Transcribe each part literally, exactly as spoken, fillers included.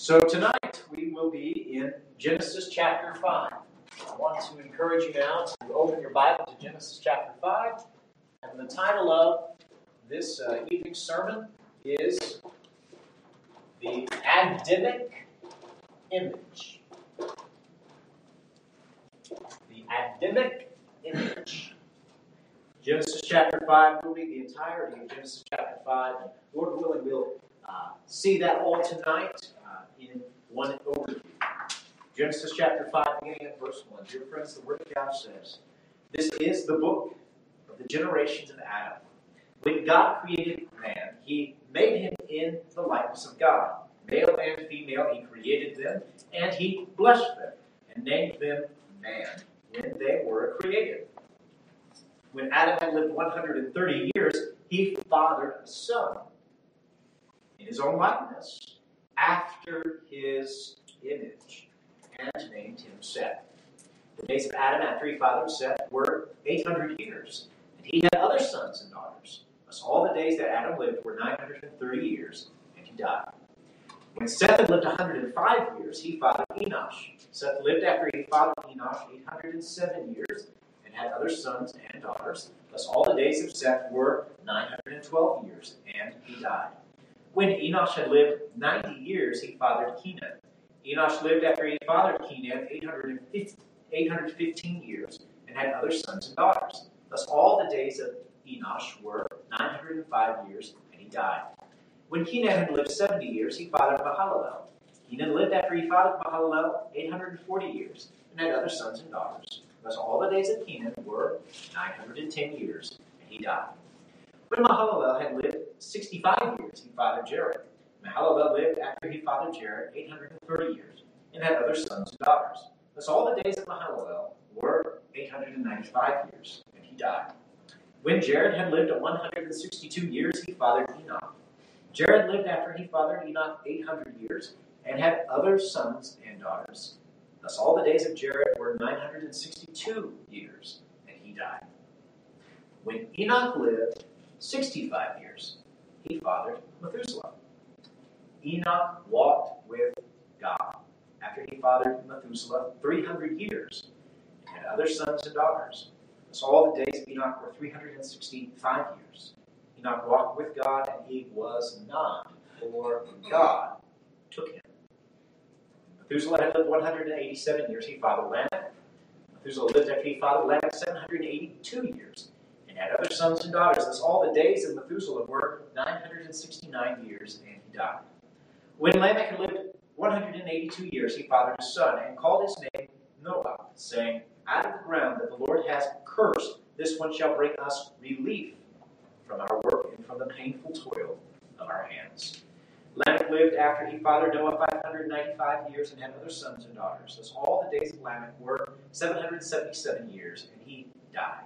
So tonight we will be in Genesis chapter five. I want to encourage you now to open your Bible to Genesis chapter five. And the title of this uh, evening's sermon is The Adamic Image. The Adamic Image. Genesis chapter five, we'll read the entirety of Genesis chapter five. And Lord willing, we'll uh, see that all tonight uh, in one overview. Genesis chapter five, beginning at verse one. Dear friends, the Word of God says, "This is the book of the generations of Adam. When God created man, he made him in the likeness of God. Male and female, he created them, and he blessed them, and named them man when they were created. When Adam had lived one hundred thirty years, he fathered a son in his own likeness, after his image, and named him Seth. The days of Adam after he fathered Seth were eight hundred years, and he had other sons and daughters. Thus all the days that Adam lived were nine hundred thirty years, and he died. When Seth had lived one hundred five years, he fathered Enosh. Seth lived after he fathered Enosh eight hundred seven years, and had other sons and daughters. Thus all the days of Seth were nine hundred twelve years, and he died. When Enosh had lived ninety years, he fathered Kenan. Enosh lived after he fathered Kenan eight hundred fifteen years, and had other sons and daughters. Thus all the days of Enosh were nine hundred five years, and he died. When Kenan had lived seventy years, he fathered Mahalalel. Kenan lived after he fathered Mahalalel eight hundred forty years, and had other sons and daughters. Thus all the days of Kenan were nine hundred ten years, and he died. When Mahalalel had lived sixty-five years, he fathered Jared. Mahalalel lived after he fathered Jared eight hundred thirty years, and had other sons and daughters. Thus all the days of Mahalalel were eight hundred ninety-five years, and he died. When Jared had lived one hundred sixty-two years, he fathered Enoch. Jared lived after he fathered Enoch eight hundred years, and had other sons and daughters. Thus all the days of Jared were nine hundred sixty-two years, and he died. When Enoch lived sixty-five years, he fathered Methuselah. Enoch walked with God after he fathered Methuselah three hundred years, and had other sons and daughters. Thus all the days of Enoch were three hundred sixty-five years. Enoch walked with God, and he was not, for God took him. Methuselah had lived one hundred eighty-seven years. He fathered Lamech. Methuselah lived after he fathered Lamech seven hundred eighty-two years, and had other sons and daughters. Thus all the days of Methuselah were nine hundred sixty-nine years, and he died. When Lamech had lived one hundred eighty-two years, he fathered a son, and called his name Noah, saying, "Out of the ground that the Lord has cursed, this one shall bring us relief from our work and from the painful toil of our hands." Lamech lived after he fathered Noah five hundred ninety-five years, and had other sons and daughters. Thus all the days of Lamech were seven hundred seventy-seven years, and he died.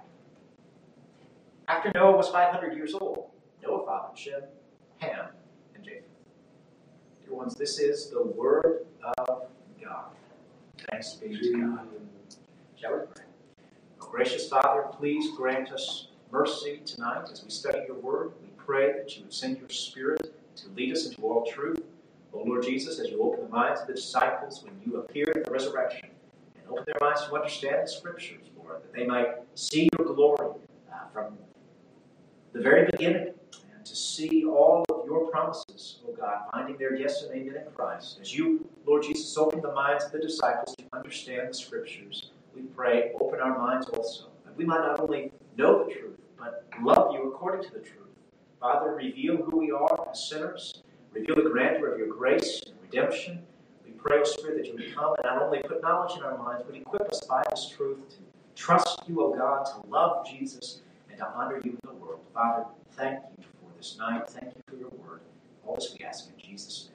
After Noah was five hundred years old, Noah fathered Shem, Ham, and Japheth. Dear ones, this is the word of God. Thanks be to God. Shall we pray? Oh, gracious Father, please grant us mercy tonight as we study your word. We pray that you would send your Spirit to lead us into all truth. Oh Lord Jesus, as you open the minds of the disciples when you appear at the resurrection, and open their minds to understand the Scriptures, Lord, that they might see your glory uh, from the very beginning, and to see all of your promises, oh God, finding their yes and amen in Christ. As you, Lord Jesus, open the minds of the disciples to understand the Scriptures, we pray, open our minds also, that we might not only know the truth, but love you according to the truth. Father, reveal who we are as sinners. Reveal the grandeur of your grace and redemption. We pray, O Spirit, that you would come and not only put knowledge in our minds, but equip us by this truth to trust you, O God, to love Jesus, and to honor you in the world. Father, thank you for this night. Thank you for your word. All this we ask in Jesus'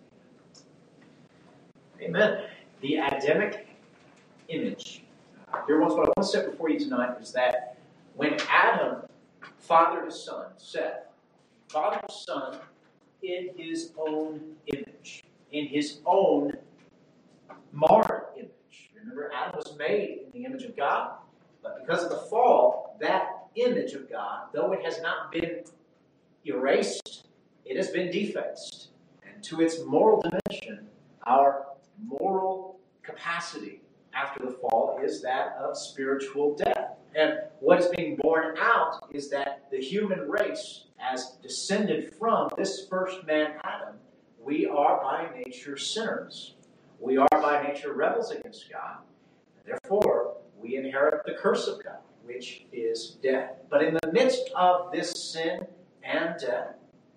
name. Amen. The Adamic image. Uh, dear ones, what I want to set before you tonight is that when Adam fathered his son, Seth, fathered his son in his own image, in his own marred image. Remember, Adam was made in the image of God, but because of the fall, that image of God, though it has not been erased, it has been defaced. And to its moral dimension, Our moral capacity after the fall is that of spiritual death. And what is being borne out is that the human race, as descended from this first man, Adam, we are by nature sinners. We are by nature rebels against God. Therefore, we inherit the curse of God, which is death. But in the midst of this sin and death,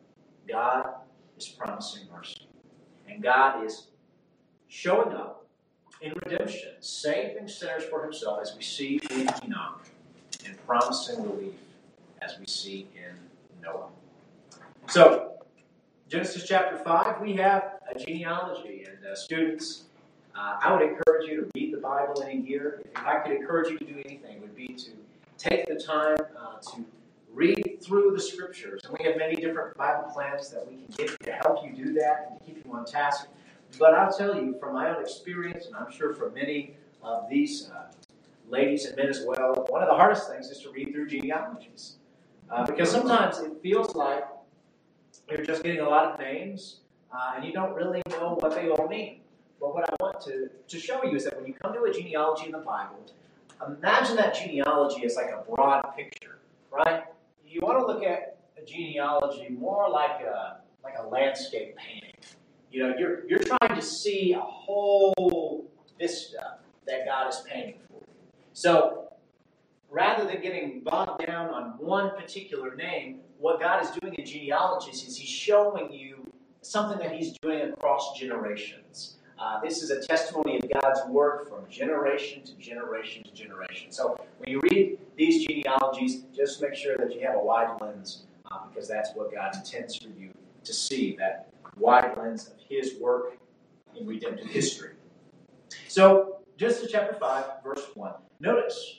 God is promising mercy. And God is showing up in redemption, saving sinners for himself, as we see in Enoch, and promising relief, as we see in Noah. So, Genesis chapter five, we have a genealogy. And uh, students, uh, I would encourage you to read the Bible in a year. If I could encourage you to do anything, it would be to take the time uh, to read through the Scriptures. And we have many different Bible plans that we can give you to help you do that and to keep you on task. But I'll tell you, from my own experience, and I'm sure from many of these uh, ladies and men as well, one of the hardest things is to read through genealogies. Uh, because sometimes it feels like you're just getting a lot of names, uh, and you don't really know what they all mean. But what I want to, to show you is that when you come to a genealogy in the Bible, imagine that genealogy as like a broad picture, right? You want to look at a genealogy more like a, like a landscape painting. You know, you're you're trying to see a whole vista that God is painting for you. So, rather than getting bogged down on one particular name, what God is doing in genealogies is He's showing you something that He's doing across generations. Uh, this is a testimony of God's work from generation to generation to generation. So, when you read these genealogies, just make sure that you have a wide lens, uh, because that's what God intends for you to see, that wide lens of His work in redemptive history. So, Genesis chapter five, verse one. Notice,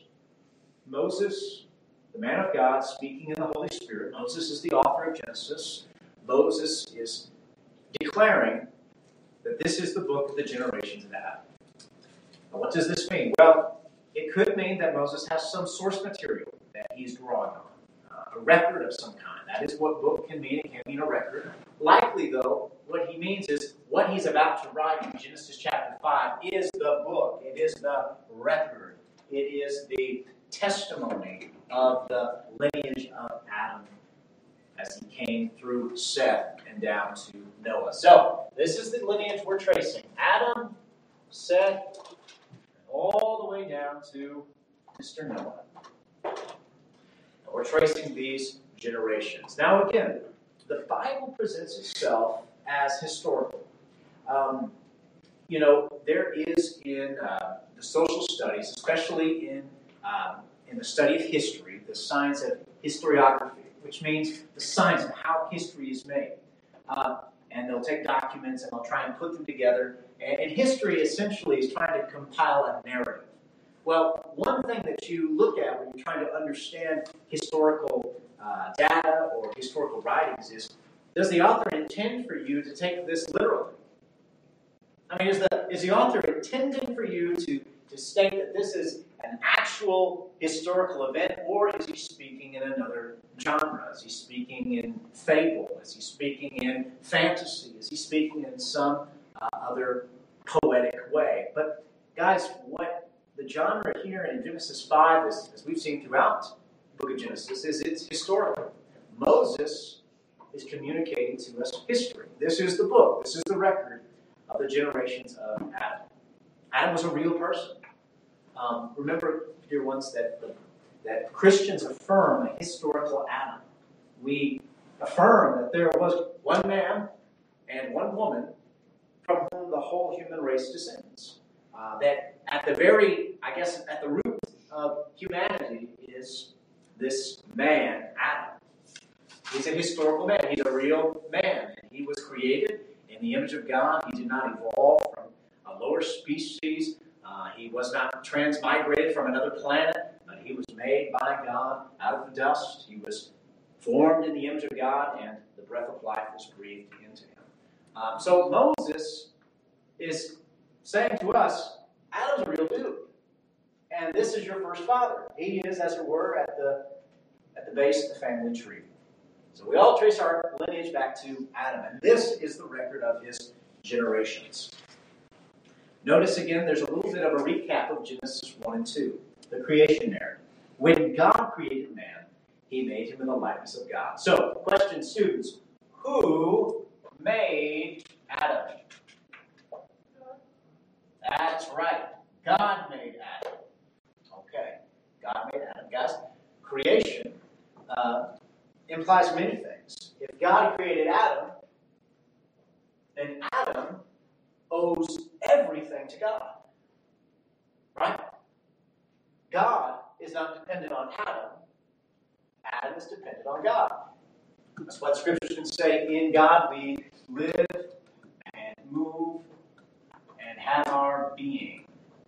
Moses, the man of God, speaking in the Holy Spirit. Moses is the author of Genesis. Moses is declaring that this is the book of the generations of Adam. Now, what does this mean? Well, it could mean that Moses has some source material that he's drawing on, uh, a record of some kind. That is what book can mean. It can mean a record. Likely, though, what he means is what he's about to write in Genesis chapter five is the book. It is the record. It is the testimony of the lineage of Adam as he came through Seth and down to Noah. So, this is the lineage we're tracing. Adam, Seth, all the way down to Mister Noah. And we're tracing these generations. Now again, the Bible presents itself as historical. Um, you know, there is in uh, the social studies, especially in um, in the study of history, the science of historiography, which means the science of how history is made. Uh, and they'll take documents and they'll try and put them together. And, and history essentially is trying to compile a narrative. Well, one thing that you look at when you're trying to understand historical uh, data or historical writings is, does the author intend for you to take this literally? I mean, is the, is the author intending for you to, to state that this is an actual historical event, or is he speaking in another genre? Is he speaking in fable? Is he speaking in fantasy? Is he speaking in some uh, other poetic way? But guys, what the genre here in Genesis five, is, as we've seen throughout the book of Genesis, is it's historical. Moses is communicating to us history. This is the book. This is the record of the generations of Adam. Adam was a real person. Um, remember, dear ones, that the, that Christians affirm a historical Adam. We affirm that there was one man and one woman from whom the whole human race descends. Uh, that at the very, I guess, at the root of humanity is this man, Adam. He's a historical man. He's a real man. And he was created in the image of God. He did not evolve from a lower species. Uh, he was not transmigrated from another planet, but he was made by God out of the dust. He was formed in the image of God, and the breath of life was breathed into him. Um, so Moses is saying to us, Adam's a real dude. And this is your first father. He is, as it were, at the, at the base of the family tree. So we all trace our lineage back to Adam. And this is the record of his generations. Notice again, there's a little bit of a recap of Genesis one and two, the creation narrative. When God created man, he made him in the likeness of God. So, question, students, who made Adam? That's right. God made Adam. Okay. God made Adam. Guys, creation uh, implies many things. If God created Adam, then Adam owes everything to God. Right? God is not dependent on Adam. Adam is dependent on God. That's what Scripture can say. In God we live and move and have our being.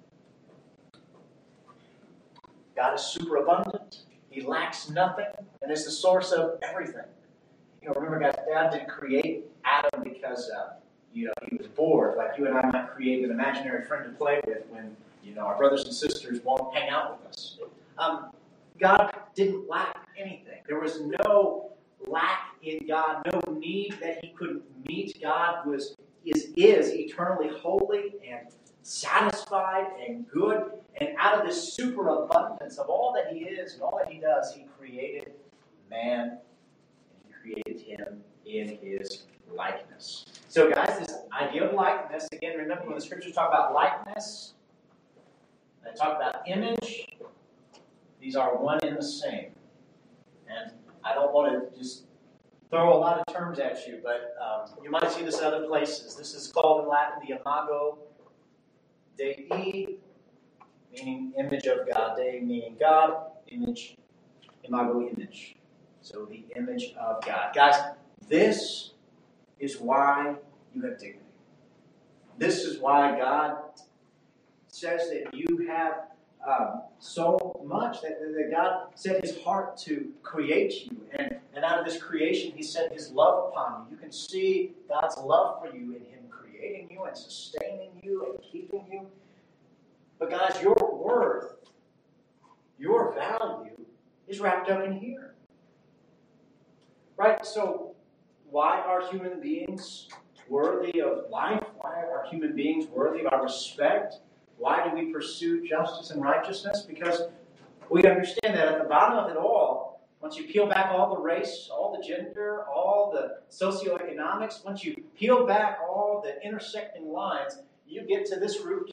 God is superabundant. He lacks nothing and is the source of everything. You know, remember, guys, God didn't create Adam because uh, you know he was bored, like you and I might create an imaginary friend to play with when you know our brothers and sisters won't hang out with us. Um, God didn't lack anything. There was no lack in God, no need that he couldn't meet. God was is is eternally holy and satisfied and good. And out of this superabundance of all that he is and all that he does, he created man and he created him in his likeness. So guys, this idea of likeness, again, remember when the scriptures talk about likeness, they talk about image, these are one and the same. And I don't want to just throw a lot of terms at you, but um, you might see this in other places. This is called in Latin the imago Dei, meaning image of God. Dei meaning God, image, imago, image. So the image of God. Guys, this is why you have dignity. This is why God says that you have um, so much, that, that God set his heart to create you. And, and out of this creation, he set his love upon you. You can see God's love for you in him creating you and sustaining you and keeping you. But guys, your worth, your value is wrapped up in here. Right? So why are human beings worthy of life? Why are human beings worthy of our respect? Why do we pursue justice and righteousness? Because we understand that at the bottom of it all, once you peel back all the race, all the gender, all the socioeconomics, once you peel back all the intersecting lines, you get to this root.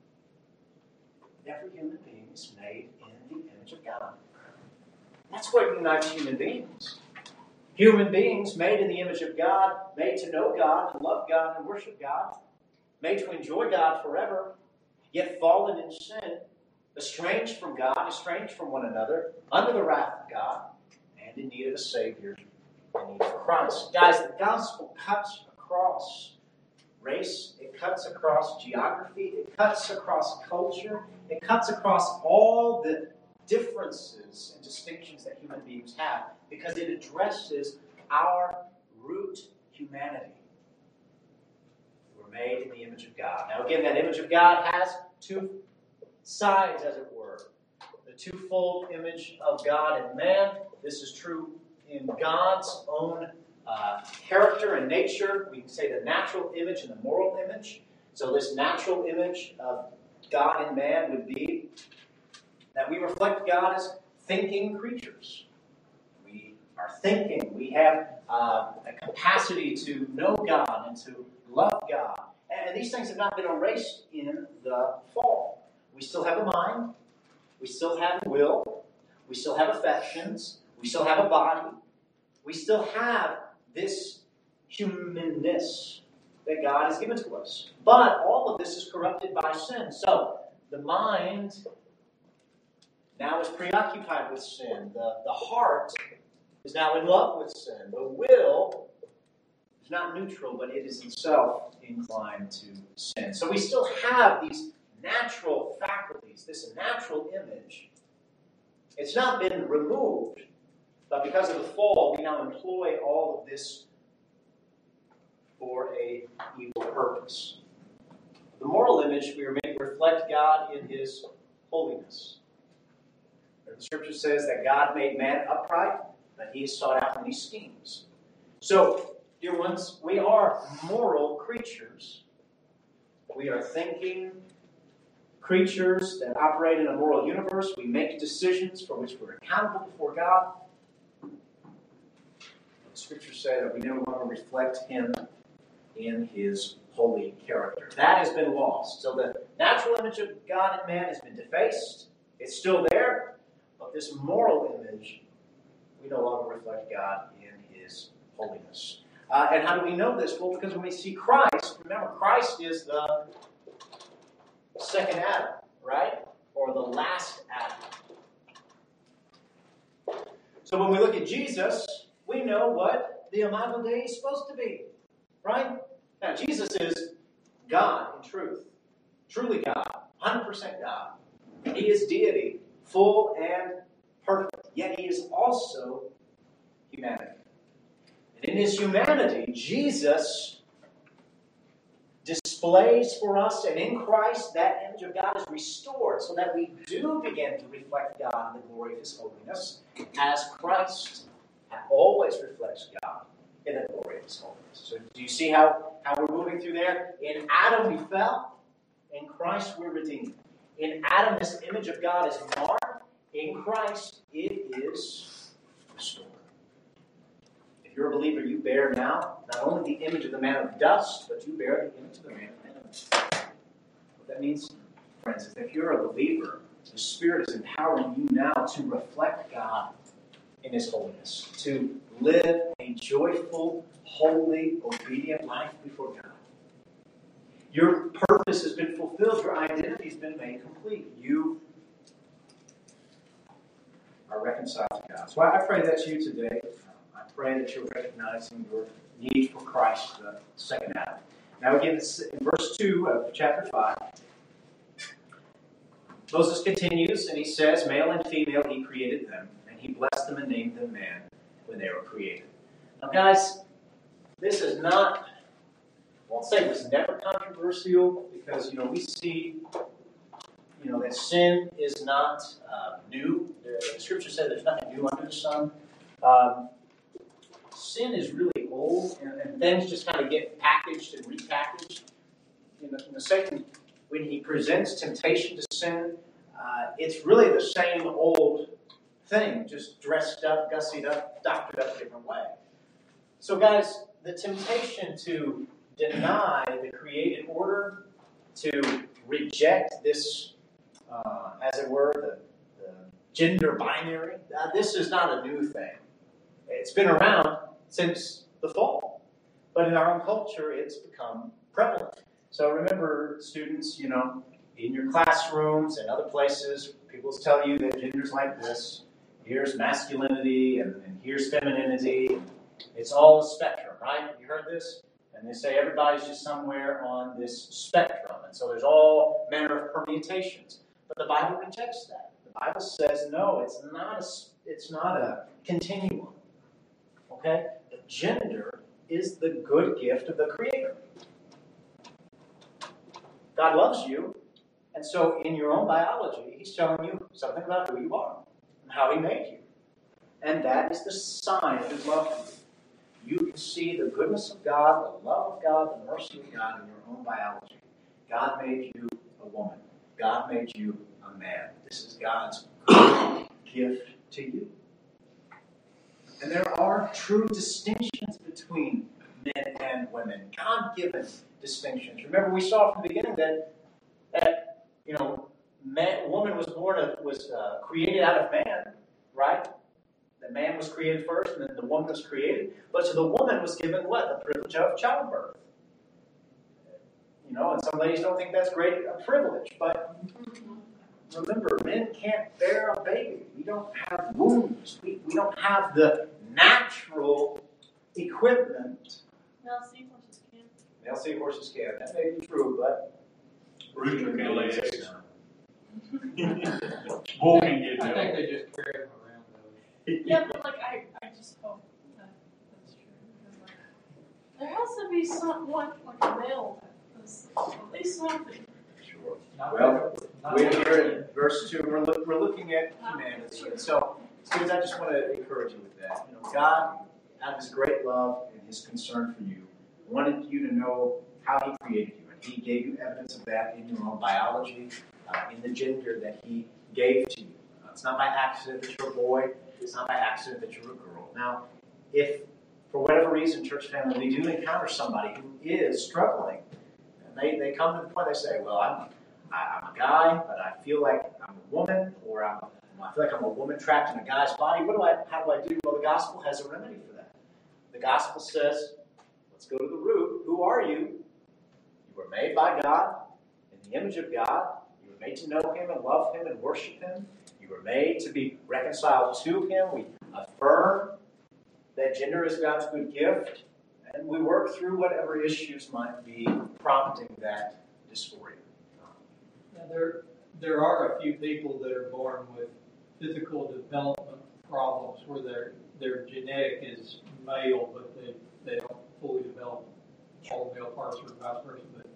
Every human being is made in the image of God. That's what unites human beings. Human beings made in the image of God, made to know God, to love God, and worship God, made to enjoy God forever, yet fallen in sin, estranged from God, estranged from one another, under the wrath of God, and in need of a Savior, in need of Christ. Guys, the gospel cuts across race, it cuts across geography, it cuts across culture, it cuts across all the differences and distinctions that human beings have, because it addresses our root humanity. We're made in the image of God. Now again, that image of God has two sides, as it were. The twofold image of God and man. This is true in God's own uh, character and nature. We can say the natural image and the moral image. So this natural image of God and man would be that we reflect God as thinking creatures. We are thinking. We have uh, a capacity to know God and to love God. And these things have not been erased in the fall. We still have a mind. We still have a will. We still have affections. We still have a body. We still have this humanness that God has given to us. But all of this is corrupted by sin. So the mind now is preoccupied with sin. The, the heart is now in love with sin. The will is not neutral, but it is itself inclined to sin. So we still have these natural faculties, this natural image. It's not been removed, but because of the fall, we now employ all of this for a evil purpose. The moral image, we are made to reflect God in his holiness. The scripture says that God made man upright, but he is sought out in these schemes. So, dear ones, we are moral creatures. We are thinking creatures that operate in a moral universe. We make decisions for which we're accountable before God. The Scriptures say that we no longer reflect Him in His holy character. That has been lost. So the natural image of God in man has been defaced. It's still there, but this moral image, we no longer reflect God in His holiness. Uh, and how do we know this? Well, because when we see Christ, remember, Christ is the second Adam, right? Or the last Adam. So when we look at Jesus, we know what the Imago Dei is supposed to be, right? Now, Jesus is God in truth. Truly God. one hundred percent God. He is deity, full and perfect. Yet He is also humanity. And in His humanity, Jesus displays for us, and in Christ, that image of God is restored so that we do begin to reflect God in the glory of His holiness, as Christ always reflects God in the glory of His holiness. So do you see how, how we're moving through there? In Adam we fell, in Christ we're redeemed. In Adam this image of God is marred, in Christ it is restored. If you're a believer, you bear now not only the image of the man of dust, but you bear the image of the man of heaven. What that means, friends, is if you're a believer, the Spirit is empowering you now to reflect God in His holiness, to live a joyful, holy, obedient life before God. Your purpose has been fulfilled. Your identity has been made complete. You are reconciled to God. So I pray that's you today. I pray that you're recognizing your need for Christ, the second Adam. Now again, in verse two of chapter five, Moses continues and he says, male and female He created them, and He blessed them and named them man when they were created. Now guys, this is not, I won't say it was never controversial, because, you know, we see, you know, that sin is not uh, new. The Scripture says there's nothing new under the sun. Um, sin is really old, and, and things just kind of get packaged and repackaged. You know, in the Satan, when he presents temptation to sin, uh, it's really the same old thing, just dressed up, gussied up, doctored up a different way. So guys, the temptation to deny the created order, to reject this, uh, as it were, the, the gender binary, uh, this is not a new thing. It's been around since the fall. But in our own culture, it's become prevalent. So remember, students, you know, in your classrooms and other places, people tell you that gender's like this. Here's masculinity, and, and here's femininity. It's all a spectrum, right? You heard this? And they say everybody's just somewhere on this spectrum. And so there's all manner of permutations. But the Bible rejects that. The Bible says, no, it's not a, it's not a continuum. Okay? The gender is the good gift of the Creator. God loves you. And so in your own biology, He's telling you something about who you are and how He made you. And that is the sign of His love for you. You can see the goodness of God, the love of God, the mercy of God in your own biology. God made you a woman. God made you a man. This is God's good gift to you. And there are true distinctions between men and women. God-given distinctions. Remember, we saw from the beginning that, that you know, man, woman was born, of, was uh, created out of man, right? The man was created first, and then the woman was created. But to the woman was given what? The privilege of childbirth. You know, and some ladies don't think that's great a privilege. But remember, men can't bear a baby. We don't have wombs. We, we don't have the natural equipment. Male seahorses can. Male seahorses can. That may be true, but Rooster can lay eggs. Bull can get I milk. think they just carry them around though. Yeah, but like I, I just oh, that, that's true. There has to be some what like a male that does at least something. Sure. Not Well, not we're here in verse two. We're, look, we're looking at humanity. And so, students, I just want to encourage you with that. You know, God, out of His great love and His concern for you, wanted you to know how He created you. And He gave you evidence of that in your own biology, uh, in the gender that He gave to you. Uh, it's not by accident that you're a boy. It's not by accident that you're a girl. Now, if for whatever reason, church family, we do encounter somebody who is struggling, and they, they come to the point, they say, well, I'm, I, I'm a guy, but I feel like I'm a woman, or I'm, I feel like I'm a woman trapped in a guy's body. What do I, how do I do? Well, the gospel has a remedy for that. The gospel says, let's go to the root. Who are you? You were made by God in the image of God. You were made to know Him and love Him and worship Him. You were made to be reconciled to Him. We affirm that gender is God's good gift, and we work through whatever issues might be prompting that dysphoria. Now, there, there are a few people that are born with physical development problems where their their genetic is male, but they, they don't fully develop all the male parts or vice versa. But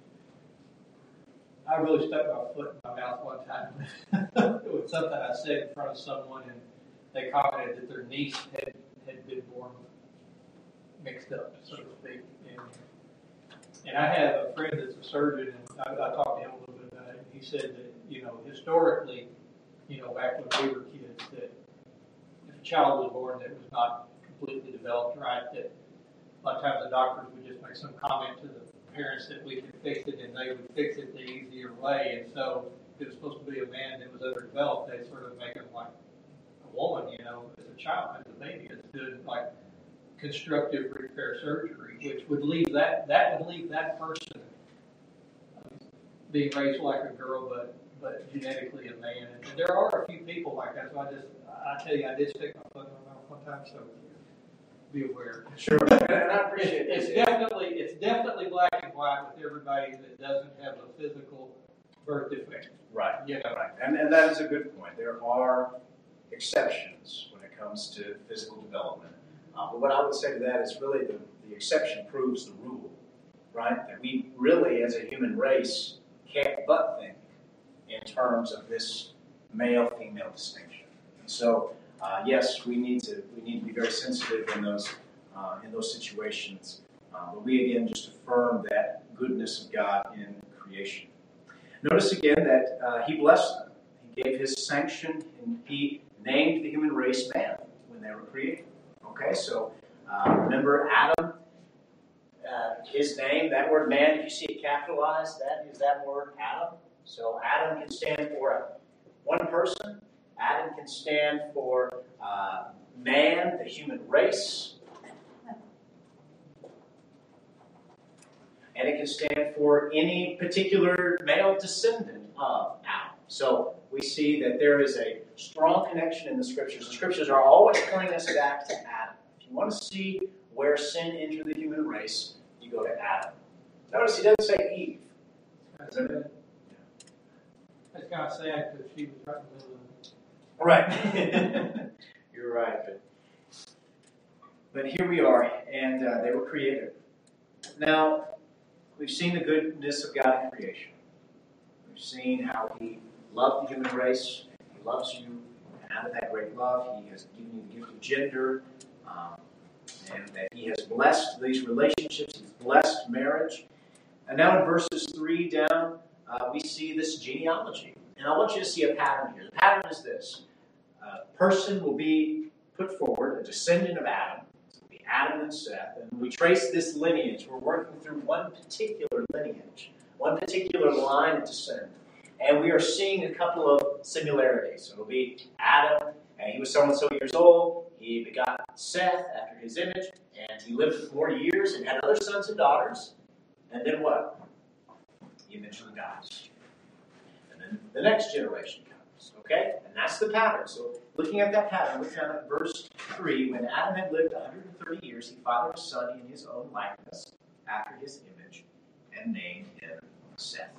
I really stuck my foot in my mouth one time with something I said in front of someone, and they commented that their niece had, had been born mixed up, so to speak. And, and I have a friend that's a surgeon, and I, I talked to him a little bit about it. He said that, you know, historically, you know, back when we were kids, that if a child was born that was not completely developed right, that a lot of times the doctors would just make some comment to the parents that we could fix it, and they would fix it the easier way. And so if it was supposed to be a man that was underdeveloped, they'd sort of make him like a woman, you know, as a child, as a baby. It's doing like constructive repair surgery, which would leave that that would leave that person um, being raised like a girl, but but genetically a man. And there are a few people like that. So I just I tell you, I did stick my foot in my mouth one time, so be aware. Sure, and I appreciate It's, this. it's definitely it's definitely black and white with everybody that doesn't have a physical birth defect. Right, Yeah, right. And, and that is a good point. There are exceptions when it comes to physical development. Uh, but what I would say to that is really the, the exception proves the rule, right? That we really, as a human race, can't but think in terms of this male-female distinction. And so, uh, yes, we need to we need to be very sensitive in those uh, in those situations. Uh, but we again just affirm that goodness of God in creation. Notice again that uh, He blessed them. He gave His sanction, and He named the human race man when they were created. Okay, so uh, remember Adam, uh, his name, that word man, if you see it capitalized, that is that word Adam. So Adam can stand for a, one person. Adam can stand for uh, man, the human race. And it can stand for any particular male descendant of Adam. So we see that there is a strong connection in the Scriptures. The Scriptures are always pointing us back to Adam. If you want to see where sin entered the human race, you go to Adam. Notice he doesn't say Eve. that's kind of That's kind of sad because she was right in the middle of it. Right. You're right. But, but here we are, and uh, they were created. Now, we've seen the goodness of God in creation. We've seen how He loved the human race. He loves you. And out of that great love, He has given you the gift of gender. Um, and that He has blessed these relationships. He's blessed marriage. And now in verses three down, uh, we see this genealogy. And I want you to see a pattern here. The pattern is this. A person will be put forward, a descendant of Adam. It will be Adam and Seth. And we trace this lineage. We're working through one particular lineage, one particular line of descent. And we are seeing a couple of similarities. So it will be Adam, and he was so-and-so years old. He begot Seth after his image, and he lived for forty years and had other sons and daughters. And then what? He eventually dies. And then the next generation comes. Okay? And that's the pattern. So looking at that pattern, we found at verse three, when Adam had lived one hundred thirty years, he fathered a son in his own likeness, after his image, and named him Seth.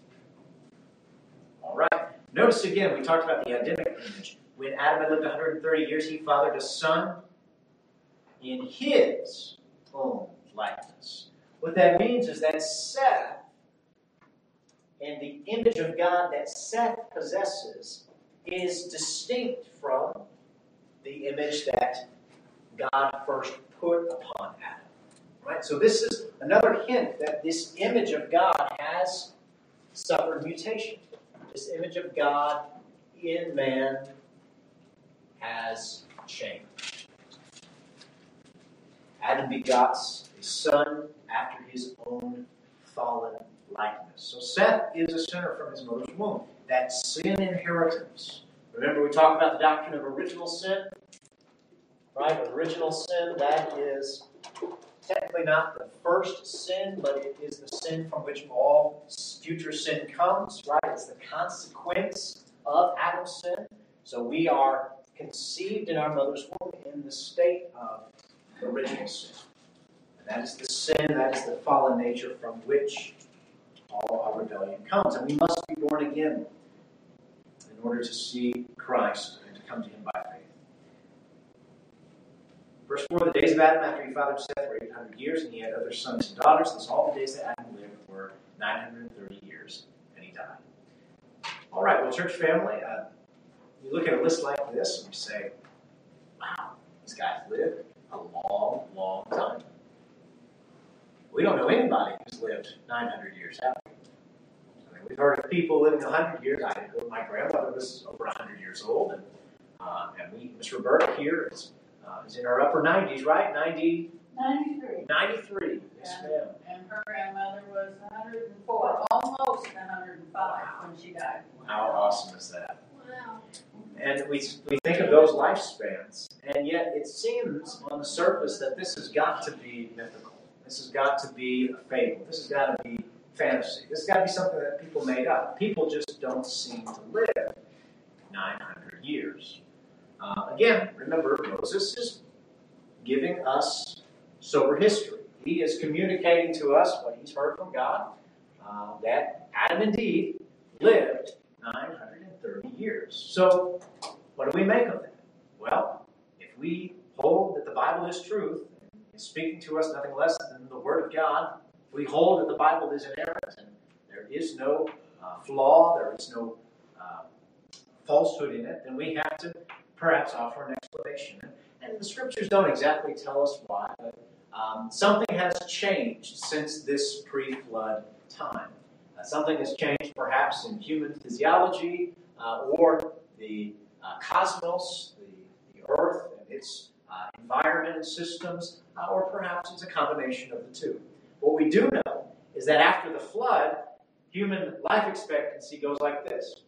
All right. Notice again, we talked about the Adamic image. When Adam had lived one hundred thirty years, he fathered a son in his own likeness. What that means is that Seth, and the image of God that Seth possesses, is distinct from the image that God first put upon Adam. Right? So this is another hint that this image of God has suffered mutation. This image of God in man has changed. Adam begots a son after his own fallen likeness. So Seth is a sinner from his mother's womb. That sin inheritance. Remember we talked about the doctrine of original sin? Right? Original sin, that is technically not the first sin, but it is the sin from which all future sin comes, right? It's the consequence of Adam's sin. So we are conceived in our mother's womb in the state of original sin. And that is the sin, that is the fallen nature from which all our rebellion comes. And we must be born again in order to see Christ and to come to him by faith. Verse four, the days of Adam after he fathered Seth were eight hundred years, and he had other sons and daughters. Thus all the days that Adam lived were nine hundred thirty years, and he died. All right, well, church family, uh, you look at a list like this, and you say, wow, these guys lived a long, long time. We don't know anybody who's lived nine hundred years, have we? I mean, we've heard of people living one hundred years. I know my grandmother was over one hundred years old, and, uh, and we, Miss Roberta here is Uh, is in her upper nineties, right? ninety, ninety-three. ninety-three. Yes, and, ma'am. and her grandmother was one hundred four, almost one hundred five when she died. How awesome is that? Wow. And we, we think of those lifespans, and yet it seems on the surface that this has got to be mythical. This has got to be a fable. This has got to be fantasy. This has got to be something that people made up. People just don't seem to live nine hundred years. Uh, again, remember, Moses is giving us sober history. He is communicating to us what he's heard from God, uh, that Adam indeed lived nine hundred thirty years. So, what do we make of that? Well, if we hold that the Bible is truth, and is speaking to us nothing less than the Word of God, if we hold that the Bible is inerrant, and there is no uh, flaw, there is no uh, falsehood in it, then we have to perhaps offer an explanation. And the scriptures don't exactly tell us why, but um, something has changed since this pre-flood time. Uh, something has changed perhaps in human physiology uh, or the uh, cosmos, the, the earth and its uh, environment and systems, uh, or perhaps it's a combination of the two. What we do know is that after the flood, human life expectancy goes like this.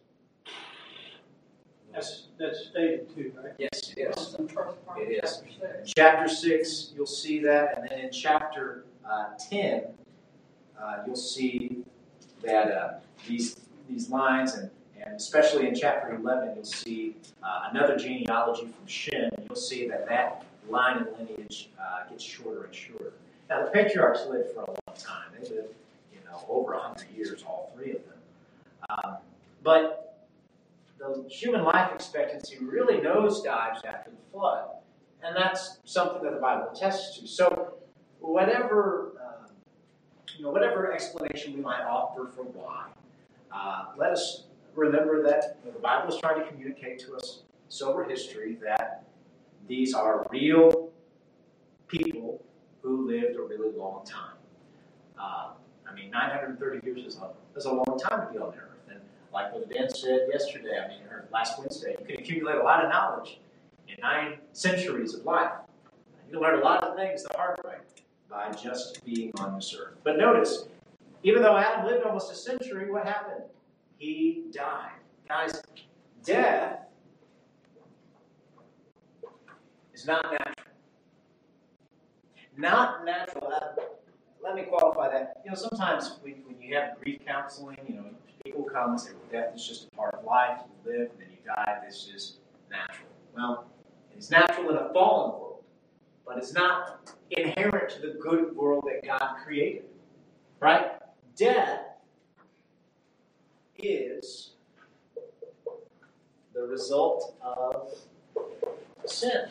That's, that's stated too, right? Yes, it is. It is. It In chapter six, you'll see that, and then in chapter uh, ten, uh, you'll see that uh, these these lines, and, and especially in chapter eleven, you'll see uh, another genealogy from Shem, and you'll see that that line and lineage uh, gets shorter and shorter. Now, the patriarchs lived for a long time. They lived, you know, over one hundred years, all three of them. Um, but the human life expectancy really nosedives after the flood. And that's something that the Bible attests to. So whatever, um, you know, whatever explanation we might offer for why, uh, let us remember that you know, the Bible is trying to communicate to us sober history that these are real people who lived a really long time. Uh, I mean, nine hundred thirty years is a, is a long time to be on earth. Like what Dan said yesterday, I mean, or last Wednesday, you can accumulate a lot of knowledge in nine centuries of life. You can learn a lot of things the hard way by just being on this earth. But notice, even though Adam lived almost a century, what happened? He died. Guys, death is not natural. Not natural. Uh, let me qualify that. You know, sometimes when, when you have grief counseling, you know, people come and say, well, death is just a part of life. You live and then you die. This is natural. Well, it's natural in a fallen world, but it's not inherent to the good world that God created. Right? Death is the result of sin.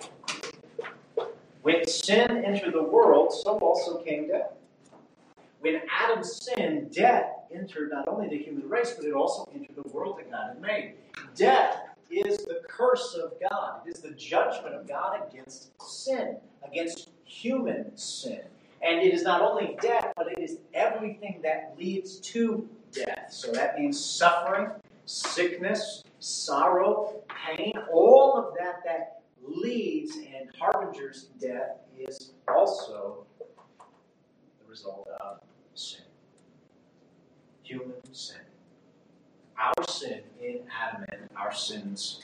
When sin entered the world, so also came death. When Adam sinned, death entered not only the human race, but it also entered the world that God had made. Death is the curse of God. It is the judgment of God against sin, against human sin. And it is not only death, but it is everything that leads to death. So that means suffering, sickness, sorrow, pain, all of that that leads and harbingers death is also the result of sin. Human sin. Our sin in Adam and our sins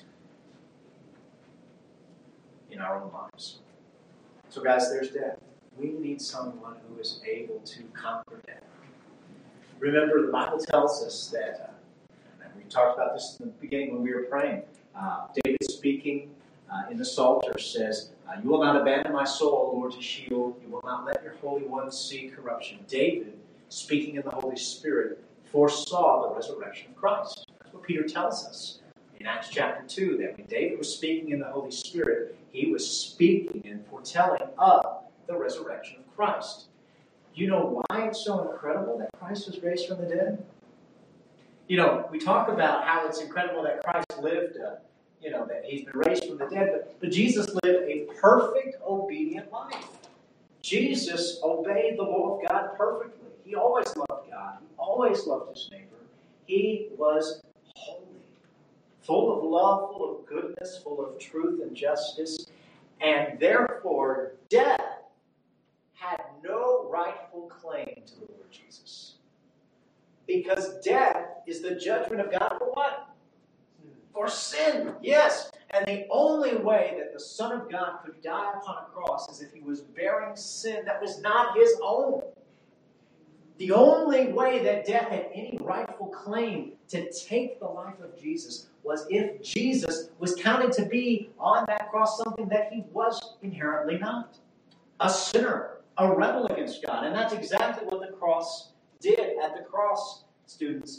in our own lives. So guys, there's death. We need someone who is able to conquer death. Remember, the Bible tells us that, uh, and we talked about this in the beginning when we were praying, uh, David speaking uh, in the Psalter says, uh, you will not abandon my soul, O Lord, to Sheol. You will not let your Holy One see corruption. David, speaking in the Holy Spirit, foresaw the resurrection of Christ. That's what Peter tells us in Acts chapter two, that when David was speaking in the Holy Spirit, he was speaking and foretelling of the resurrection of Christ. You know why it's so incredible that Christ was raised from the dead? You know, we talk about how it's incredible that Christ lived, uh, you know, that he's been raised from the dead, but, but Jesus lived a perfect, obedient life. Jesus obeyed the law of God perfectly. He always loved God. He always loved his neighbor. He was holy, full of love, full of goodness, full of truth and justice, and therefore death had no rightful claim to the Lord Jesus. Because death is the judgment of God for what? For sin, yes. And the only way that the Son of God could die upon a cross is if he was bearing sin that was not his own. The only way that death had any rightful claim to take the life of Jesus was if Jesus was counted to be on that cross something that he was inherently not. A sinner. A rebel against God. And that's exactly what the cross did. At the cross, students,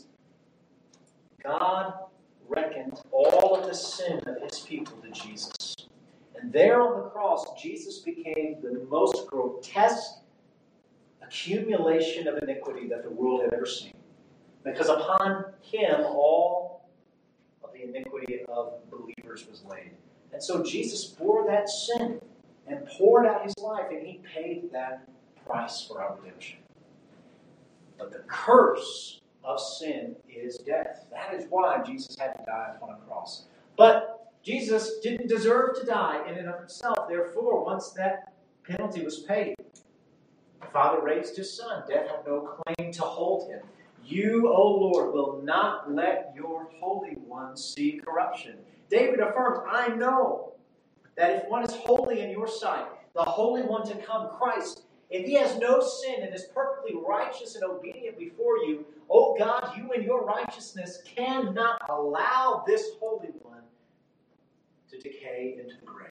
God reckoned all of the sin of his people to Jesus. And there on the cross, Jesus became the most grotesque accumulation of iniquity that the world had ever seen. Because upon him, all of the iniquity of believers was laid. And so Jesus bore that sin and poured out his life, and he paid that price for our redemption. But the curse of sin is death. That is why Jesus had to die upon a cross. But Jesus didn't deserve to die in and of himself. Therefore, once that penalty was paid, the Father raised his Son. Death had no claim to hold him. You, O Lord, will not let your Holy One see corruption. David affirms, I know that if one is holy in your sight, the Holy One to come, Christ, if he has no sin and is perfectly righteous and obedient before you, O God, you in your righteousness cannot allow this Holy One to decay into the grave.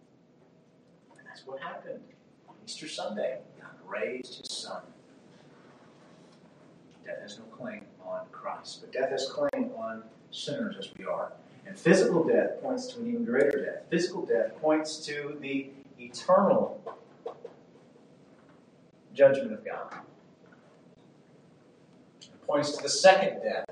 And that's what happened on Easter Sunday. God raised his Son. Death has no claim on Christ, but death has claim on sinners as we are. And physical death points to an even greater death. Physical death points to the eternal judgment of God. It points to the second death.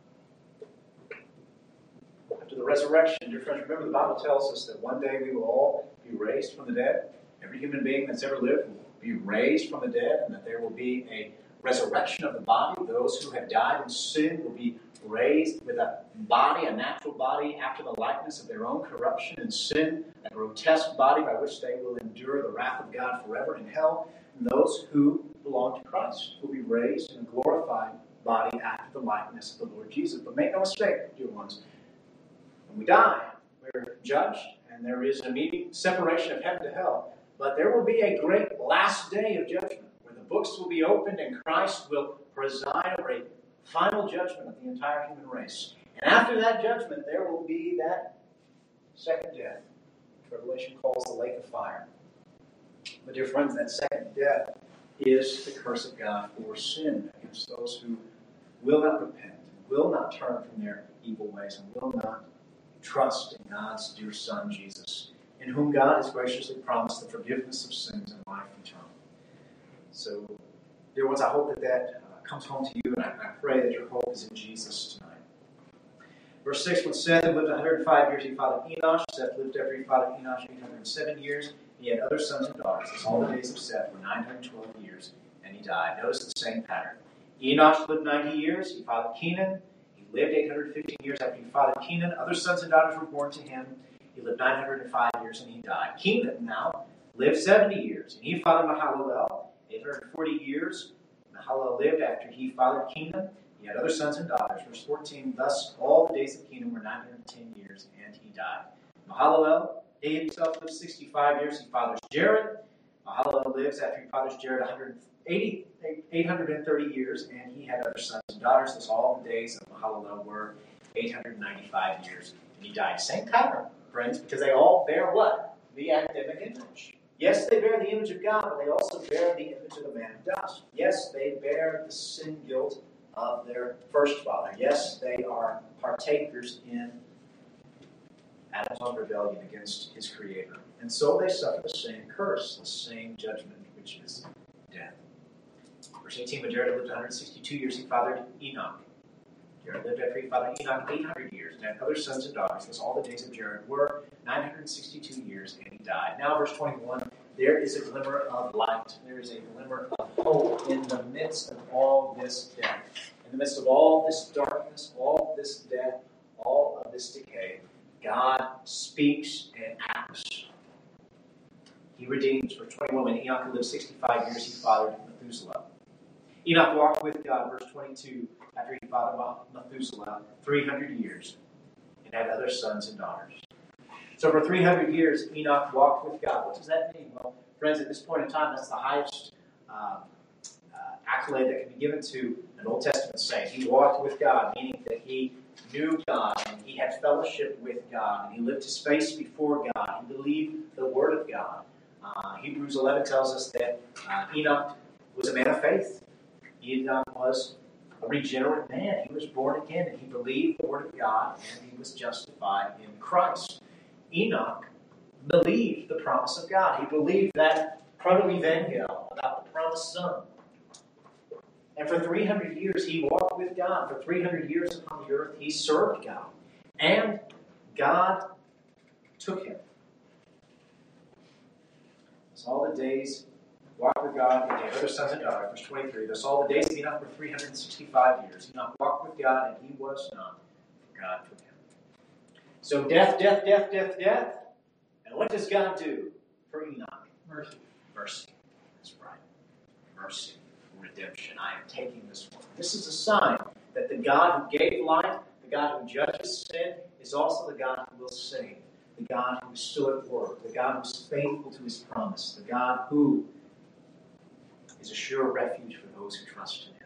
After the resurrection, dear friends, remember the Bible tells us that one day we will all be raised from the dead. Every human being that's ever lived will be raised from the dead, and that there will be a resurrection of the body. Those who have died in sin will be raised with a body, a natural body, after the likeness of their own corruption and sin, a grotesque body by which they will endure the wrath of God forever in hell. And those who belong to Christ will be raised in a glorified body after the likeness of the Lord Jesus. But make no mistake, dear ones, when we die, we're judged, and there is an immediate separation of heaven to hell. But there will be a great last day of judgment, where the books will be opened and Christ will preside over a final judgment of the entire human race. And after that judgment, there will be that second death, which Revelation calls the lake of fire. But dear friends, that second death is the curse of God for sin against those who will not repent, will not turn from their evil ways, and will not trust in God's dear Son, Jesus, in whom God has graciously promised the forgiveness of sins and life eternal. So, dear ones, I hope that that uh, comes home to you, and I, I pray that your hope is in Jesus tonight. Verse six, when Seth lived one hundred five years, he fathered Enosh. Seth lived after he fathered Enosh eight hundred seven years. He had other sons and daughters. Thus all the days of Seth were nine hundred twelve years, and he died. Notice the same pattern. Enoch lived ninety years. He fathered Kenan. He lived eight hundred fifteen years after he fathered Kenan. Other sons and daughters were born to him. He lived nine hundred five years, and he died. Kenan now lived seventy years, and he fathered Mahalalel, eight hundred forty years. Mahalalel lived after he fathered Kenan. He had other sons and daughters. Verse fourteen, thus all the days of Kenan were nine hundred ten years, and he died. Mahalalel, he himself lived sixty-five years. He fathers Jared. Mahalalel lives after he fathers Jared one hundred eighty, eight hundred thirty years, and he had other sons and daughters. Thus all the days of Mahalalel were eight hundred ninety-five years, and he died. Same pattern, friends, because they all bear what? The Adamic image. Yes, they bear the image of God, but they also bear the image of the man of dust. Yes, they bear the sin guilt of their first father. Yes, they are partakers in Adam's own rebellion against his Creator. And so they suffer the same curse, the same judgment, which is death. Verse eighteen, when Jared lived one hundred sixty-two years, he fathered Enoch. Jared lived after he fathered Enoch eight hundred years, and had other sons and daughters. Thus all the days of Jared were nine hundred sixty-two years, and he died. Now, verse twenty-one, there is a glimmer of light. There is a glimmer of hope in the midst of all this death. In the midst of all this darkness, all this death, all of this decay, God speaks and acts. He redeems. Verse twenty-one, when Enoch lived sixty-five years, he fathered Methuselah. Enoch walked with God, verse twenty-two, after he fathered Methuselah three hundred years, and had other sons and daughters. So for three hundred years, Enoch walked with God. What does that mean? Well, friends, at this point in time, that's the highest uh, uh, accolade that can be given to an Old Testament saint. He walked with God, meaning that he knew God, and he had fellowship with God, and he lived his space before God. He believed the Word of God. Uh, Hebrews eleven tells us that uh, Enoch was a man of faith. Enoch was a regenerate man. He was born again, and he believed the Word of God, and he was justified in Christ. Enoch believed the promise of God. He believed that proto-evangel about the promised Son. And for three hundred years, he walked with God. For three hundred years upon the earth, he served God. And God took him. Thus all the days walked with God, and had other sons and daughters. Verse twenty-three, thus all the days of Enoch were three hundred sixty-five years. Enoch walked with God, and he was not, for God took him. So death, death, death, death, death. And what does God do for Enoch? Mercy. Mercy. That's right. Mercy. Redemption. I am taking this one. This is a sign that the God who gave life, the God who judges sin, is also the God who will save. The God who is still at work. The God who is faithful to his promise. The God who is a sure refuge for those who trust in him.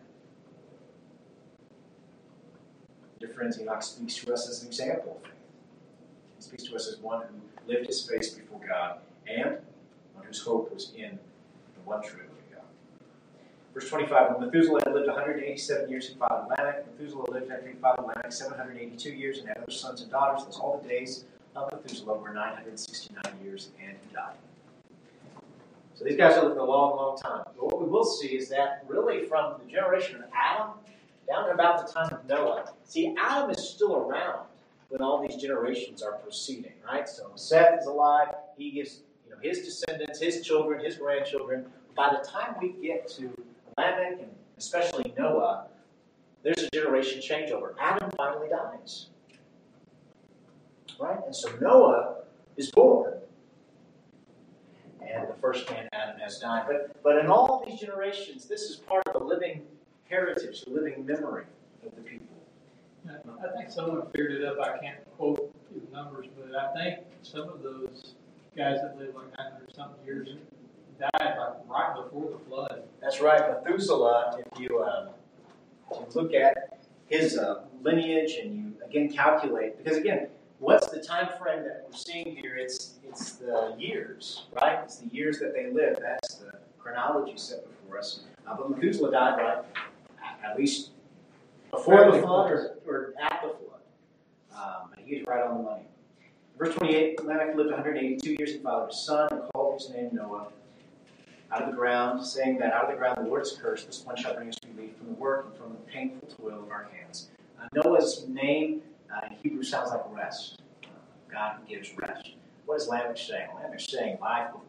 Dear friends, Enoch speaks to us as an example of faith. He speaks to us as one who lived his face before God and one whose hope was in the one true living God. Verse twenty-five, when Methuselah had lived one hundred eighty-seven years, he fathered Lamech. Methuselah lived after he fathered Lamech seven hundred eighty-two years and had other sons and daughters. Thus all the days of Methuselah were nine hundred sixty-nine years, and he died. So these guys are living a long, long time. But what we will see is that really from the generation of Adam down to about the time of Noah. See, Adam is still around when all these generations are proceeding, right? So Seth is alive. He gives, you know, his descendants, his children, his grandchildren. By the time we get to Lamech and especially Noah, there's a generation changeover. Adam finally dies, right? And so Noah is born. And the first man, Adam, has died. But, but in all these generations, this is part of the living heritage, the living memory of the people. I think someone figured it up. I can't quote the numbers, but I think some of those guys that lived like nine hundred something years died like right before the flood. That's right. Methuselah, if you, uh, if you look at his uh, lineage and you, again, calculate, because, again, what's the time frame that we're seeing here? It's it's the years, right? It's the years that they lived. That's the chronology set before us. Uh, but Methuselah died, right, at least before the flood or, or at the flood. Um, but he was right on the money. Verse twenty-eight, Lamech lived one hundred eighty-two years. He fathered a son and called his name Noah. Out of the ground, saying that out of the ground the Lord is cursed. This one shall bring us relief from the work and from the painful toil of our hands. Uh, Noah's name uh, in Hebrew sounds like rest. Uh, God who gives rest. What is Lamech saying? Lamech's saying life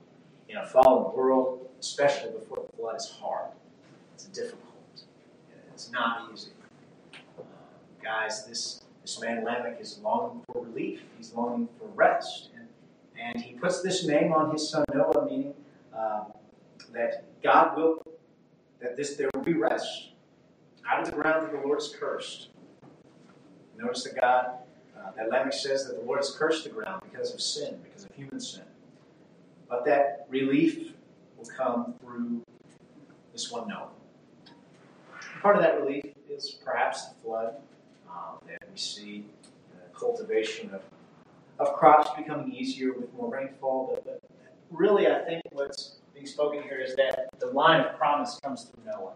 in a fallen world, especially before the flood, is hard. It's difficult. It's not easy. Uh, guys, this, this man Lamech is longing for relief. He's longing for rest. And, and he puts this name on his son Noah, meaning uh, that God will, that this there will be rest. Out of the ground that the Lord has cursed. Notice that God, uh, that Lamech says that the Lord has cursed the ground because of sin, because of human sin. But that relief will come through this one Noah. Part of that relief is perhaps the flood, um, that we see the cultivation of, of crops becoming easier with more rainfall. But, but really, I think what's being spoken here is that the line of promise comes through Noah.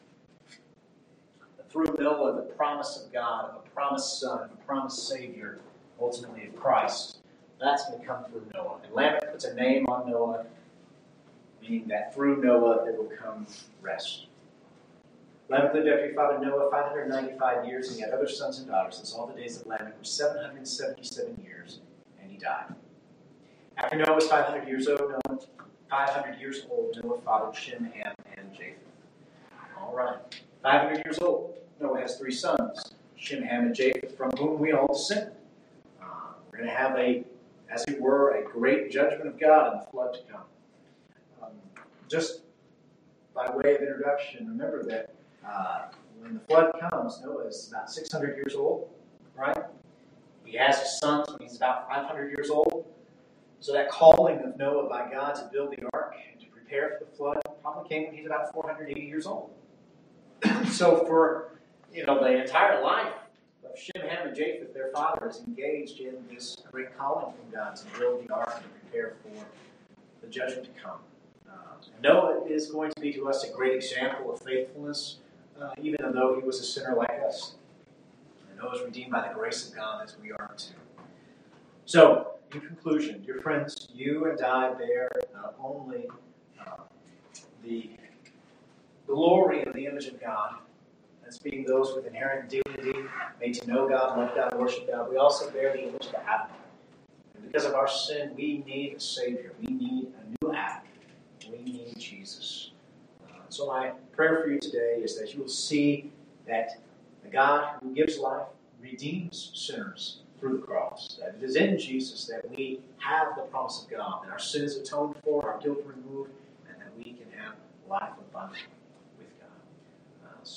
Through Noah, the promise of God, of a promised son, of a promised Savior, ultimately of Christ, that's going to come through Noah. And Lamech puts a name on Noah, meaning that through Noah there will come rest. Lamech lived after his father Noah five hundred ninety-five years, and he had other sons and daughters. Thus all the days of Lamech were seven hundred seventy-seven years, and he died. After Noah was five hundred years old, Noah, five hundred years old, Noah fathered Shem, Ham, and Japheth. All right. five hundred years old, Noah has three sons, Shem, Ham, and Japheth, from whom we all descend. Uh, we're going to have a, as it were, a great judgment of God and the flood to come. Um, just by way of introduction, remember that uh, when the flood comes, Noah is about six hundred years old, right? He has his sons when he's about five hundred years old. So that calling of Noah by God to build the ark and to prepare for the flood probably came when he's about four hundred eighty years old. So for, you know, the entire life of Shem, Ham, and Japheth, their father is engaged in this great calling from God to build the ark and to prepare for the judgment to come. Uh, Noah is going to be to us a great example of faithfulness, uh, even though he was a sinner like us. And Noah is redeemed by the grace of God as we are too. So, in conclusion, dear friends, you and I bear not only uh, the glory of the image of God, as being those with inherent dignity, made to know God, love God, worship God, we also bear the image of Adam. And because of our sin, we need a Savior. We need a new Adam. We need Jesus. Uh, so my prayer for you today is that you will see that the God who gives life redeems sinners through the cross. That it is in Jesus that we have the promise of God, that our sin is atoned for, our guilt removed, and that we can have life abundantly.